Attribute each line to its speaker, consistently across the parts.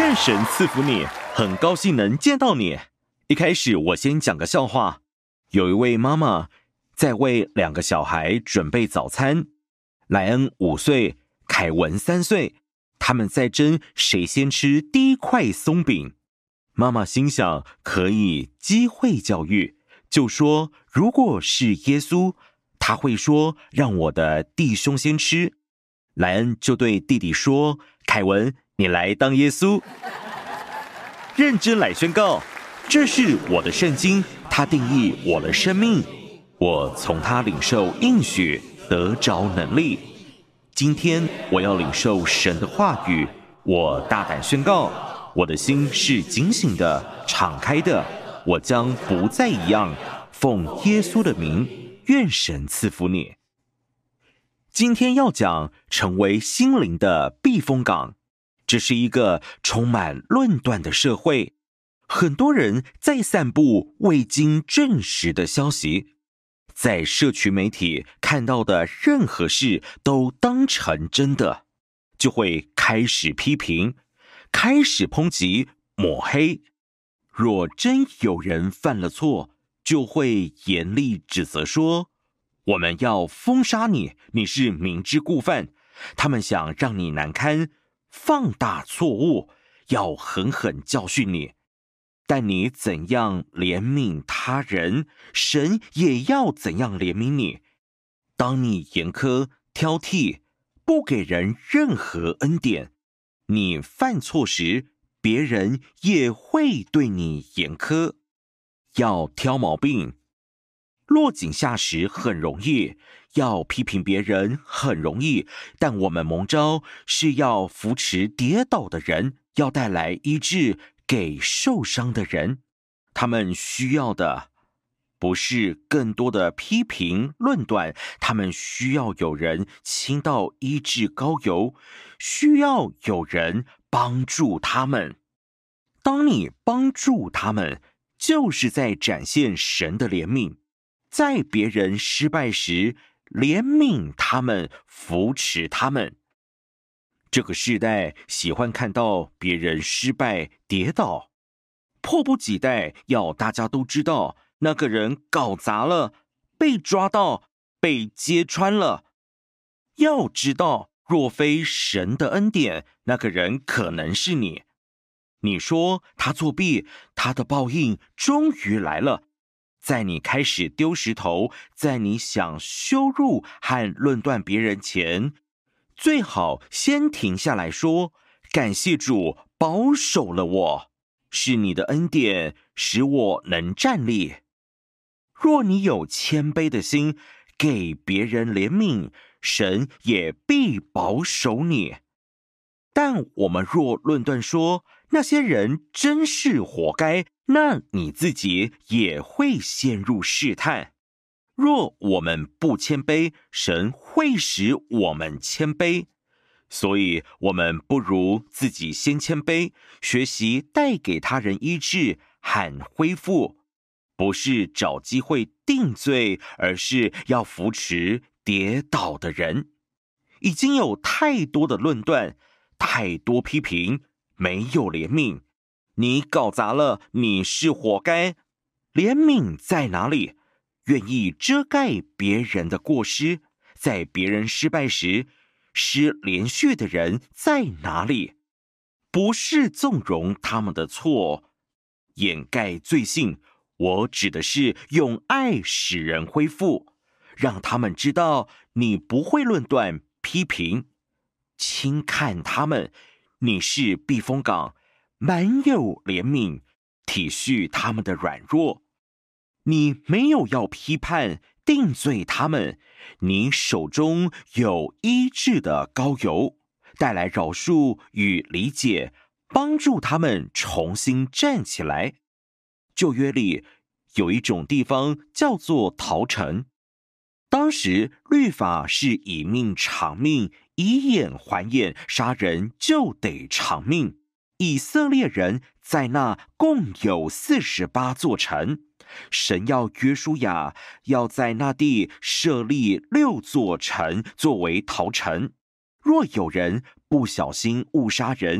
Speaker 1: 愿神赐福你，很高兴能见到你。一开始我先讲个笑话。有一位妈妈在为2个小孩准备早餐，莱恩5岁，凯文3岁，他们在争谁先吃第一块松饼。妈妈心想可以机会教育，就说如果是耶稣，他会说让我的弟兄先吃。莱恩就对弟弟说，凯文，你来当耶稣。认真来宣告，这是我的圣经，它定义我的生命，我从它领受应许，得着能力。今天我要领受神的话语，我大胆宣告，我的心是警醒的，敞开的，我将不再一样。奉耶稣的名，愿神赐福你。今天要讲成为心灵的避风港。这是一个充满论断的社会，很多人在散布未经证实的消息，在社群媒体看到的任何事都当成真的，就会开始批评，开始抨击、抹黑。若真有人犯了错，就会严厉指责说，我们要封杀你，你是明知故犯。他们想让你难堪，放大错误，要狠狠教训你。但你怎样怜悯他人，神也要怎样怜悯你。当你严苛、挑剔，不给人任何恩典，你犯错时，别人也会对你严苛。要挑毛病，落井下石很容易，要批评别人很容易，但我们蒙召是要扶持跌倒的人，要带来医治给受伤的人。他们需要的不是更多的批评论断，他们需要有人倾倒医治膏油，需要有人帮助他们。当你帮助他们，就是在展现神的怜悯。在别人失败时，怜悯他们，扶持他们。这个世代喜欢看到别人失败跌倒，迫不及待要大家都知道那个人搞砸了，被抓到，被揭穿了。要知道，若非神的恩典，那个人可能是你。你说他作弊，他的报应终于来了。在你开始丢石头，在你想羞辱和论断别人前，最好先停下来说，感谢主保守了我，是你的恩典使我能站立。若你有谦卑的心，给别人怜悯，神也必保守你。但我们若论断说，那些人真是活该，那你自己也会陷入试探。若我们不谦卑，神会使我们谦卑。所以我们不如自己先谦卑，学习带给他人医治和恢复，不是找机会定罪，而是要扶持跌倒的人。已经有太多的论断，太多批评，没有怜悯。你搞砸了，你是活该。怜悯在哪里？愿意遮盖别人的过失，在别人失败时，失连续的人在哪里？不是纵容他们的错，掩盖罪行，我指的是用爱使人恢复，让他们知道你不会论断批评，轻看他们，你是避风港，满有怜悯，体恤他们的软弱。你没有要批判定罪他们，你手中有医治的膏油，带来饶恕与理解，帮助他们重新站起来。旧约里有一种地方叫做逃城，当时律法是以命偿命，以眼还眼，杀人就得偿命。以色列人在那共有48座城，神要约书亚要在那地设立6座城作为逃城。若有人不小心误杀人，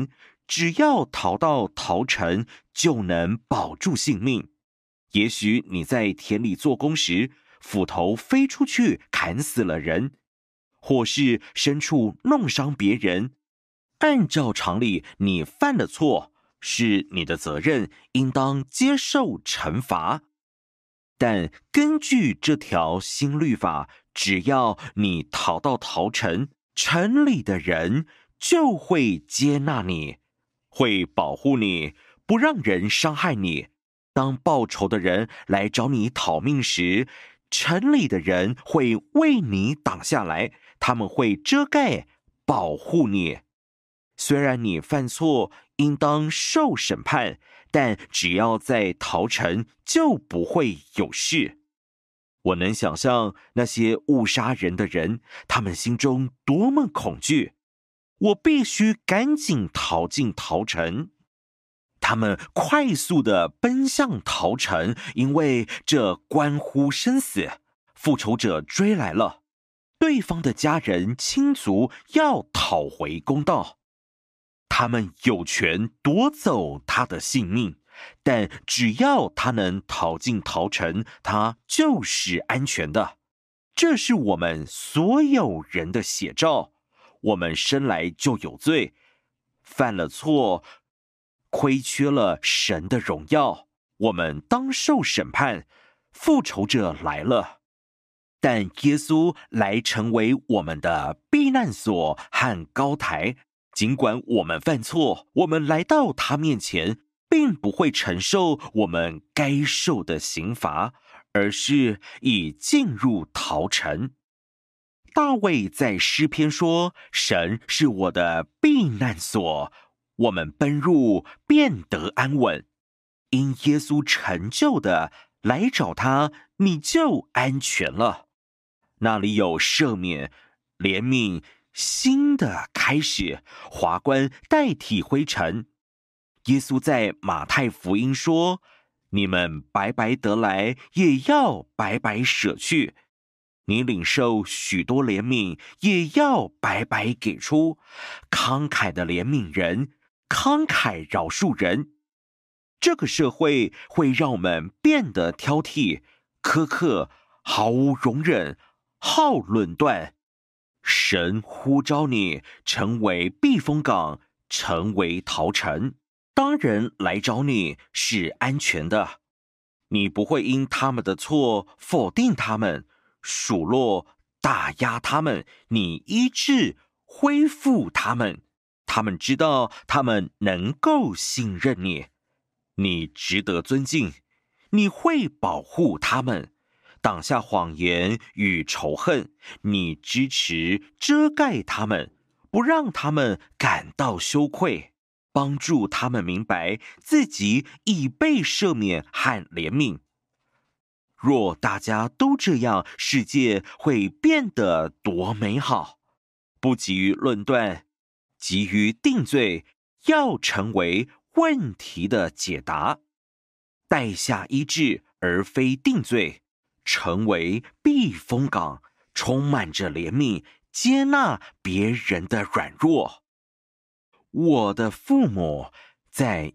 Speaker 1: 只要逃到逃城，就能保住性命。也许你在田里做工时，斧头飞出去砍死了人，或是牲畜弄伤别人。按照常理，你犯了错，是你的责任，应当接受惩罚。但根据这条新律法，只要你逃到逃城，城里的人就会接纳你，会保护你，不让人伤害你。当报仇的人来找你讨命时，城里的人会为你挡下来，他们会遮盖、保护你。虽然你犯错，应当受审判，但只要在逃城，就不会有事。我能想象那些误杀人的人，他们心中多么恐惧。我必须赶紧逃进逃城。他们快速地奔向逃城，因为这关乎生死。复仇者追来了，对方的家人亲族要讨回公道。他们有权夺走他的性命，但只要他能逃进逃城，他就是安全的。这是我们所有人的写照。我们生来就有罪，犯了错，亏缺了神的荣耀，我们当受审判。复仇者来了，但耶稣来成为我们的避难所和高台。尽管我们犯错，我们来到他面前，并不会承受我们该受的刑罚，而是已进入逃城。大卫在诗篇说：“神是我的避难所，我们奔入便得安稳。”因耶稣成就的，来找他，你就安全了。那里有赦免、怜悯、新的开始，华冠代替灰尘。耶稣在马太福音说：“你们白白得来，也要白白舍去。你领受许多怜悯，也要白白给出。慷慨的怜悯人，慷慨饶恕人。”这个社会会让我们变得挑剔、苛刻、毫无容忍、好论断。神呼召你成为避风港，成为逃城。当人来找你是安全的，你不会因他们的错否定他们、数落、打压他们，你医治、恢复他们。他们知道他们能够信任你，你值得尊敬，你会保护他们。挡下谎言与仇恨，你支持遮盖他们，不让他们感到羞愧，帮助他们明白自己已被赦免和怜悯。若大家都这样，世界会变得多美好！不急于论断，急于定罪，要成为问题的解答，带下医治而非定罪。成为避风港，充满着怜悯，接纳别人的软弱。我的父母在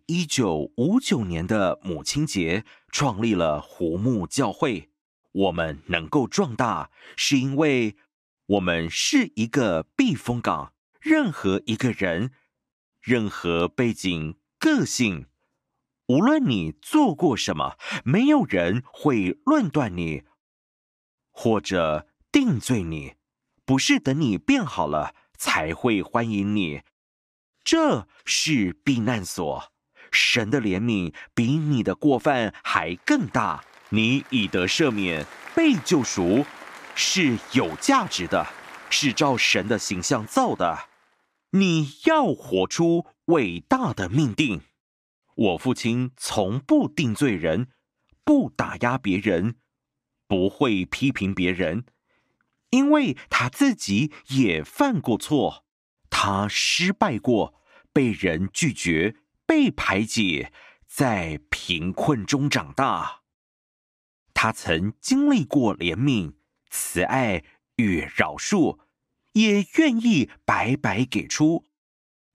Speaker 1: 1959年的母亲节创立了湖木教会。我们能够壮大，是因为我们是一个避风港。任何一个人，任何背景、个性，无论你做过什么，没有人会论断你，或者定罪你，不是等你变好了才会欢迎你。这是避难所，神的怜悯比你的过犯还更大。你已得赦免，被救赎，是有价值的，是照神的形象造的。你要活出伟大的命定。我父亲从不定罪人，不打压别人，不会批评别人，因为他自己也犯过错，他失败过，被人拒绝，被排挤，在贫困中长大。他曾经历过怜悯、慈爱与饶恕，也愿意白白给出。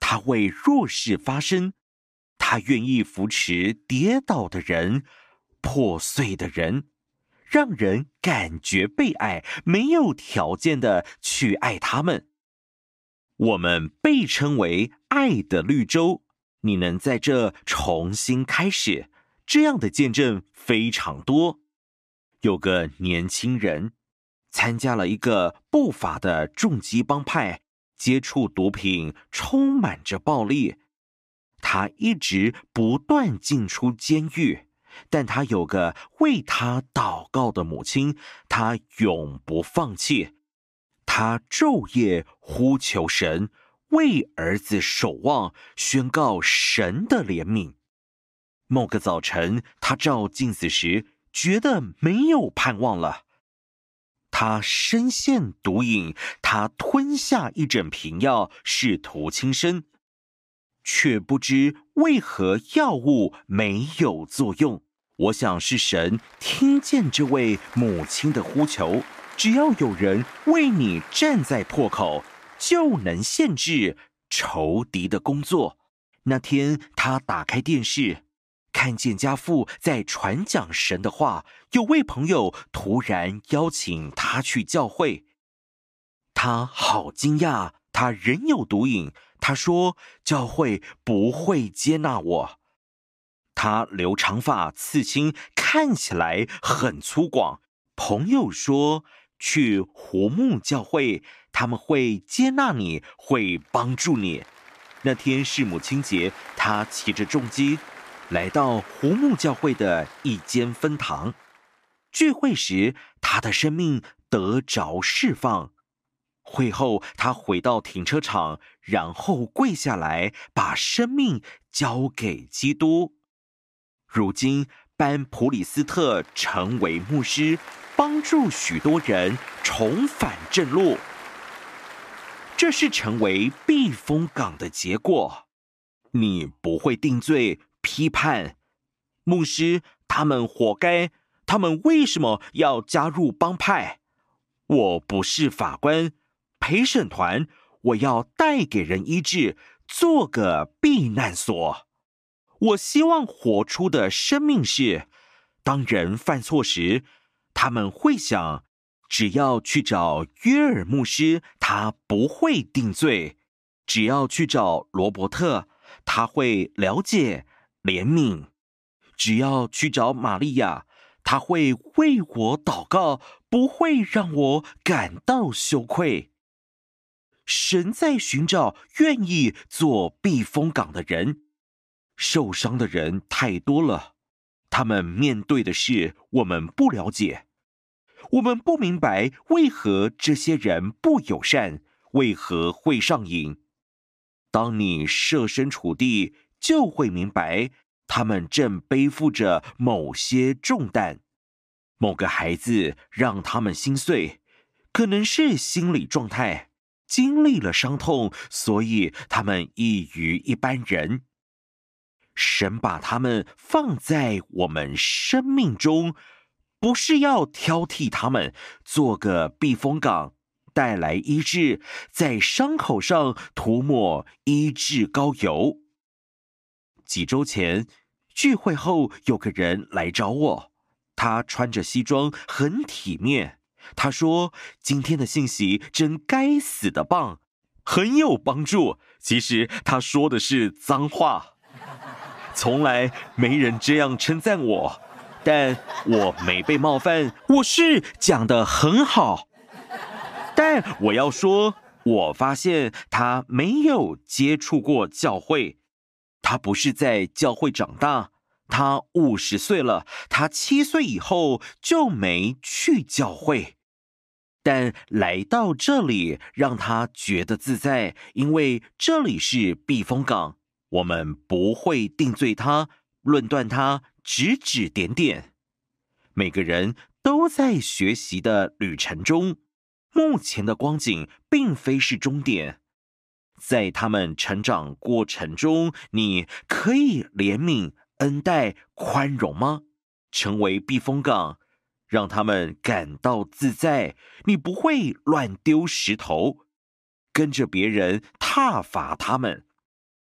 Speaker 1: 他为弱势发声，他愿意扶持跌倒的人、破碎的人，让人感觉被爱，没有条件的去爱他们。我们被称为爱的绿洲，你能在这重新开始，这样的见证非常多。有个年轻人参加了一个不法的重击帮派，接触毒品，充满着暴力。他一直不断进出监狱，但他有个为他祷告的母亲，他永不放弃。他昼夜呼求神，为儿子守望，宣告神的怜悯。某个早晨，他照镜子时，觉得没有盼望了。他深陷毒瘾，他吞下一整瓶药，试图轻生，却不知为何药物没有作用。我想是神听见这位母亲的呼求，只要有人为你站在破口，就能限制仇敌的工作。那天他打开电视，看见家父在传讲神的话，有位朋友突然邀请他去教会。他好惊讶，他仍有毒瘾。他说教会不会接纳我。他留长发刺青，看起来很粗犷。朋友说去胡木教会，他们会接纳你，会帮助你。那天是母亲节，他骑着重机来到胡木教会的一间分堂。聚会时，他的生命得着释放。会后，他回到停车场，然后跪下来，把生命交给基督。如今，班普里斯特成为牧师，帮助许多人重返正路。这是成为避风港的结果。你不会定罪、批判牧师，他们活该，他们为什么要加入帮派？我不是法官、陪审团，我要带给人医治，做个避难所。我希望活出的生命是，当人犯错时，他们会想，只要去找约尔牧师，他不会定罪；只要去找罗伯特，他会了解、怜悯；只要去找玛利亚，他会为我祷告，不会让我感到羞愧。神在寻找愿意做避风港的人。受伤的人太多了，他们面对的事我们不了解，我们不明白为何这些人不友善，为何会上瘾。当你设身处地，就会明白他们正背负着某些重担。某个孩子让他们心碎，可能是心理状态，经历了伤痛，所以他们异于一般人。神把他们放在我们生命中，不是要挑剔他们，做个避风港，带来医治，在伤口上涂抹医治膏油。几周前，聚会后有个人来找我，他穿着西装，很体面。他说：“今天的信息真该死的棒，很有帮助。”其实他说的是脏话。从来没人这样称赞我，但我没被冒犯，我是讲得很好。但我要说，我发现他没有接触过教会，他不是在教会长大，他50岁了，他7岁以后就没去教会。但来到这里，让他觉得自在，因为这里是避风港。我们不会定罪他、论断他、指指点点。每个人都在学习的旅程中，目前的光景并非是终点。在他们成长过程中，你可以怜悯、恩待、宽容吗？成为避风港，让他们感到自在。你不会乱丢石头，跟着别人挞伐他们。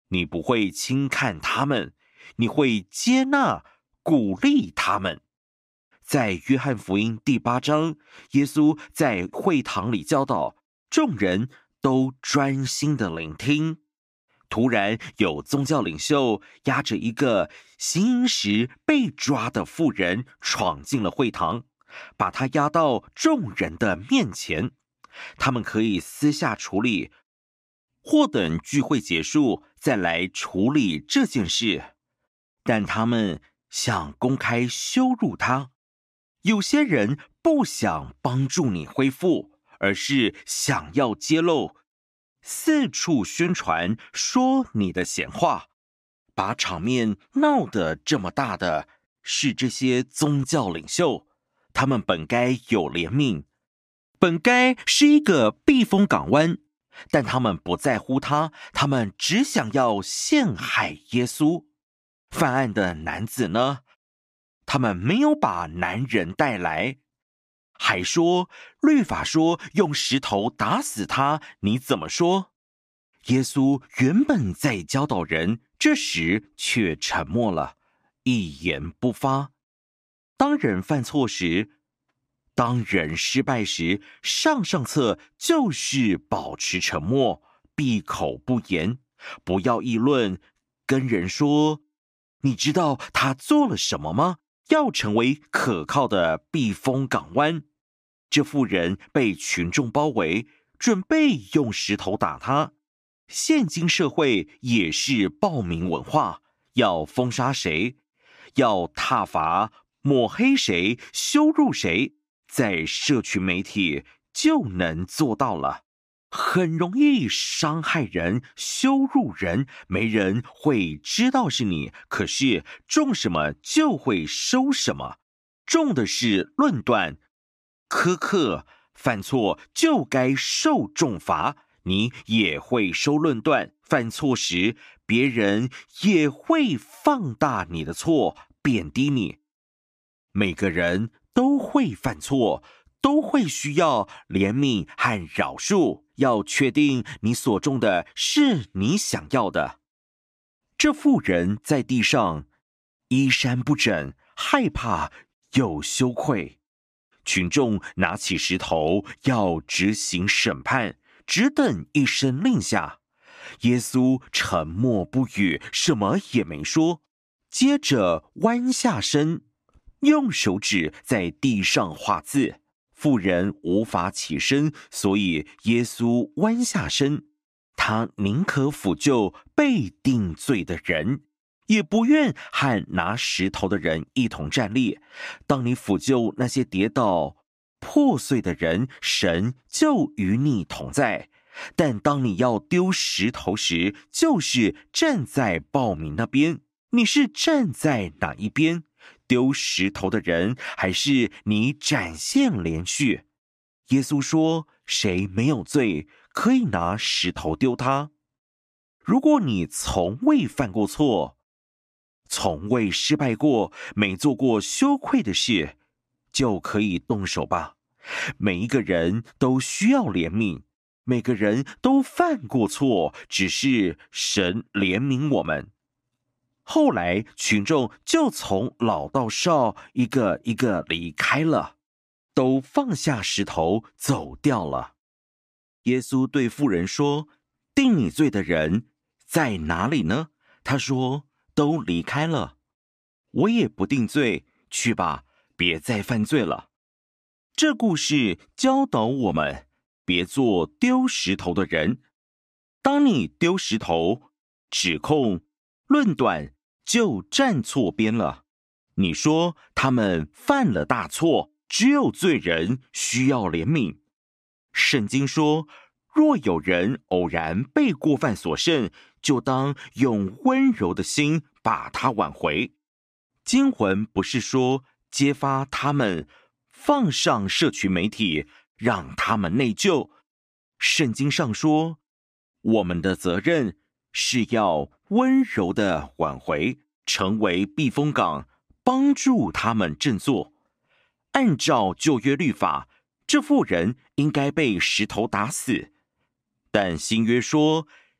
Speaker 1: 你不会轻看他们，你会接纳、鼓励他们。在约翰福音第8章，耶稣在会堂里教导，众人都专心的聆听。突然有宗教领袖押着一个行淫时被抓的妇人闯进了会堂，把她押到众人的面前。他们可以私下处理，或等聚会结束再来处理这件事，但他们想公开羞辱她。有些人不想帮助你恢复，而是想要揭露，四处宣传说你的闲话，把场面闹得这么大的是这些宗教领袖。他们本该有怜悯，本该是一个避风港湾，但他们不在乎他，他们只想要陷害耶稣。犯案的男子呢？他们没有把男人带来，还说律法说用石头打死他，你怎么说？耶稣原本在教导人，这时却沉默了，一言不发。当人犯错时，当人失败时，上策就是保持沉默，闭口不言，不要议论。跟人说，你知道他做了什么吗？要成为可靠的避风港湾。这妇人被群众包围，准备用石头打他。现今社会也是暴民文化，要封杀谁，要挞伐、抹黑谁、羞辱谁，在社群媒体就能做到了。很容易伤害人、羞辱人，没人会知道是你，可是种什么就会收什么，种的是论断、苛刻，犯错就该受重罚，你也会收论断，犯错时别人也会放大你的错，贬低你。每个人都会犯错，都会需要怜悯和饶恕，要确定你所种的是你想要的。这妇人在地上衣衫不整，害怕又羞愧。群众拿起石头要执行审判，只等一声令下。耶稣沉默不语，什么也没说，接着弯下身，用手指在地上画字。妇人无法起身，所以耶稣弯下身，他宁可抚救被定罪的人，也不愿和拿石头的人一同站立。当你抚救那些跌倒破碎的人，神就与你同在。但当你要丢石头时，就是站在暴民那边。你是站在哪一边？丢石头的人，还是你展现怜恤？耶稣说，谁没有罪，可以拿石头丢他。如果你从未犯过错，从未失败过，没做过羞愧的事，就可以动手吧。每一个人都需要怜悯，每个人都犯过错，只是神怜悯我们。后来群众就从老到少一个一个离开了，都放下石头走掉了。耶稣对妇人说，定你罪的人在哪里呢？他说，都离开了。我也不定罪，去吧，别再犯罪了。这故事教导我们，别做丢石头的人。当你丢石头、指控、论断，就站错边了。你说他们犯了大错，只有罪人需要怜悯。圣经说，若有人偶然被过犯所胜，就当用温柔的心把他挽回。经文不是说揭发他们，放上社群媒体，让他们内疚。圣经上说，我们的责任是要温柔的挽回，成为避风港，帮助他们振作。按照旧约律法，这妇人应该被石头打死，但新约说，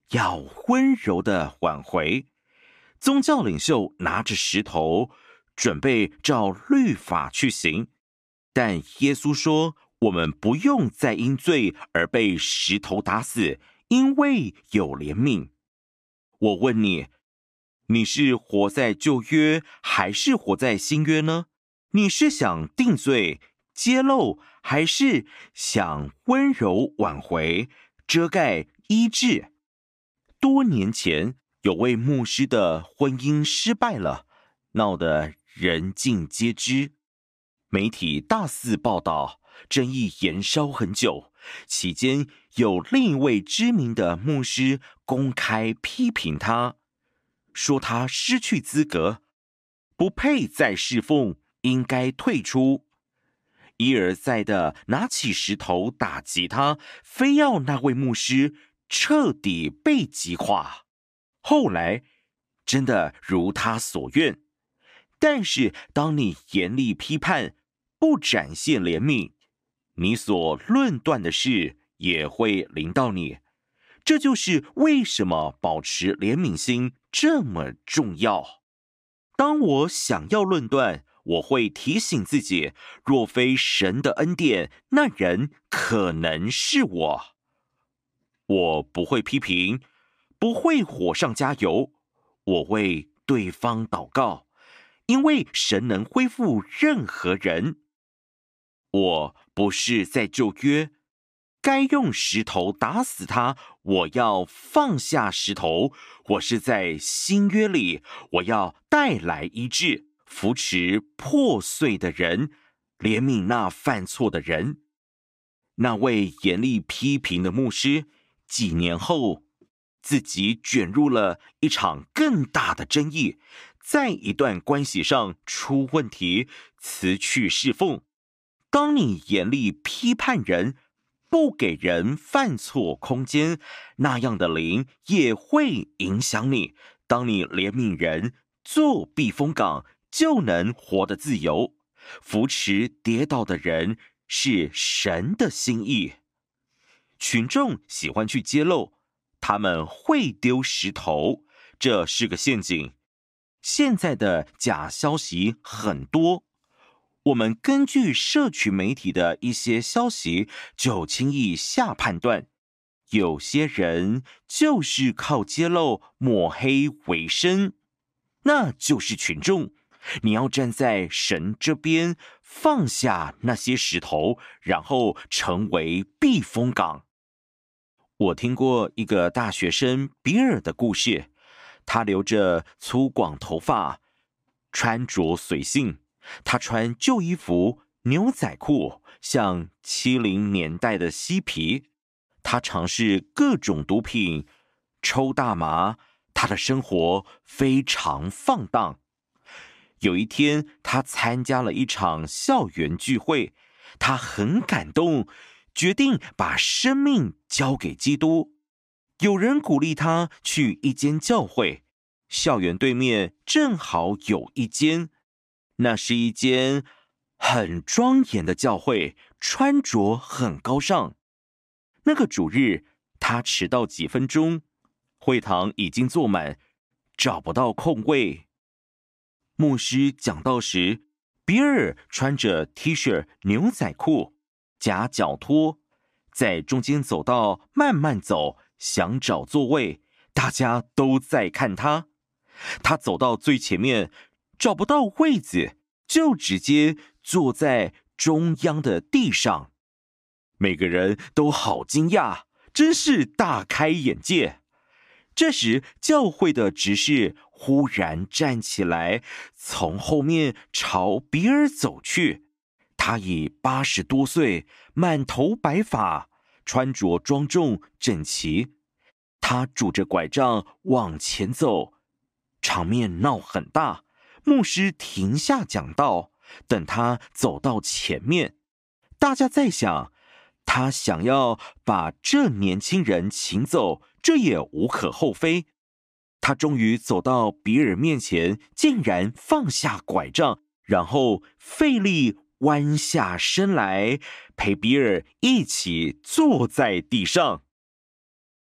Speaker 1: 要温柔的挽回。宗教领袖拿着石头，准备照律法去行，但耶稣说，我们不用再因罪而被石头打死，因为有怜悯。我问你，你是活在旧约还是活在新约呢？你是想定罪、揭露，还是想温柔挽回、遮盖、医治？多年前，有位牧师的婚姻失败了，闹得人尽皆知。媒体大肆报道，争议延烧很久。期间，有另一位知名的牧师公开批评他，说他失去资格，不配再侍奉，应该退出。一而再的拿起石头打击他，非要那位牧师彻底被击垮。后来真的如他所愿，但是当你严厉批判，不展现怜悯，你所论断的事也会临到你。这就是为什么保持怜悯心这么重要。当我想要论断，我会提醒自己，若非神的恩典，那人可能是我。我不会批评，不会火上加油，我为对方祷告，因为神能恢复任何人。我不是在旧约，该用石头打死他，我要放下石头。我是在新约里，我要带来医治，扶持破碎的人，怜悯那犯错的人。那位严厉批评的牧师，几年后自己卷入了一场更大的争议，在一段关系上出问题，辞去侍奉。当你严厉批判人，不给人犯错空间，那样的灵也会影响你。当你怜悯人，做避风港，就能活得自由。扶持跌倒的人是神的心意。群众喜欢去揭露，他们会丢石头，这是个陷阱。现在的假消息很多，我们根据社群媒体的一些消息就轻易下判断，有些人就是靠揭露抹黑为生，那就是群众。你要站在神这边，放下那些石头，然后成为避风港。我听过一个大学生比尔的故事，他留着粗犷头发，穿着随性。他穿旧衣服、牛仔裤，像70年代的嬉皮。他尝试各种毒品，抽大麻。他的生活非常放荡。有一天，他参加了一场校园聚会，他很感动，决定把生命交给基督。有人鼓励他去一间教会，校园对面正好有一间。那是一间很庄严的教会，穿着很高尚。那个主日，他迟到几分钟，会堂已经坐满，找不到空位。牧师讲道时，比尔穿着 T 恤、牛仔裤，夹脚拖，在中间走道慢慢走，想找座位，大家都在看他。他走到最前面，找不到位子，就直接坐在中央的地上。每个人都好惊讶，真是大开眼界。这时，教会的执事忽然站起来，从后面朝比尔走去。他已80多岁，满头白发，穿着庄重整齐。他拄着拐杖往前走，场面闹很大。牧师停下讲道，等他走到前面。大家在想，他想要把这年轻人请走，这也无可厚非。他终于走到比尔面前，竟然放下拐杖，然后费力弯下身来，陪比尔一起坐在地上。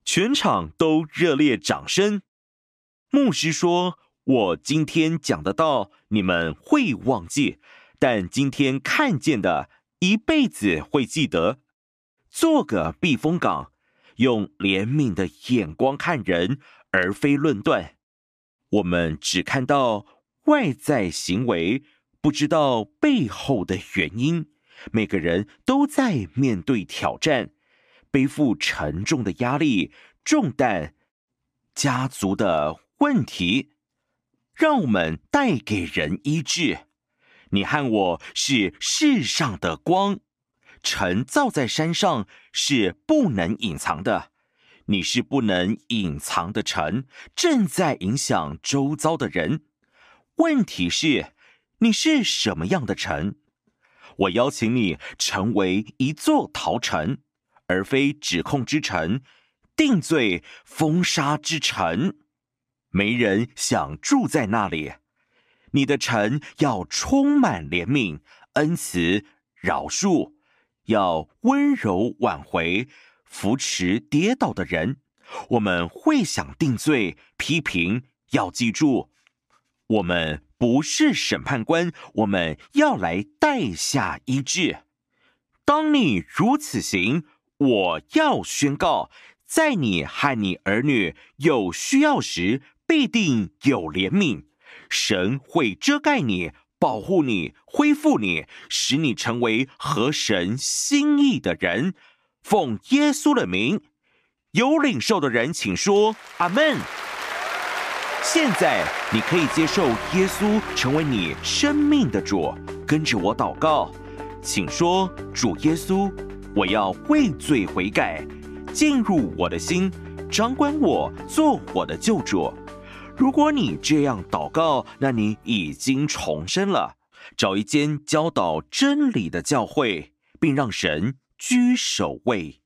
Speaker 1: 全场都热烈掌声。牧师说，我今天讲的道你们会忘记，但今天看见的一辈子会记得。做个避风港，用怜悯的眼光看人，而非论断。我们只看到外在行为，不知道背后的原因。每个人都在面对挑战，背负沉重的压力、重担、家族的问题，让我们带给人医治。你和我是世上的光，城造在山上是不能隐藏的。你是不能隐藏的城，正在影响周遭的人。问题是，你是什么样的城？我邀请你成为一座陶城，而非指控之城、定罪、封杀之城。没人想住在那里。你的城要充满怜悯、恩慈、饶恕，要温柔挽回、扶持跌倒的人。我们会想定罪、批评，要记住，我们不是审判官，我们要来带下医治。当你如此行，我要宣告，在你和你儿女有需要时，必定有怜悯。神会遮盖你，保护你，恢复你，使你成为合神心意的人。奉耶稣的名，有领受的人请说阿们。现在你可以接受耶稣成为你生命的主，跟着我祷告，请说：主耶稣，我要为罪悔改，进入我的心，掌管我，做我的救主。如果你这样祷告，那你已经重生了。找一间教导真理的教会，并让神居首位。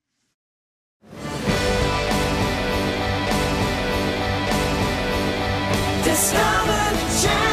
Speaker 2: Discover the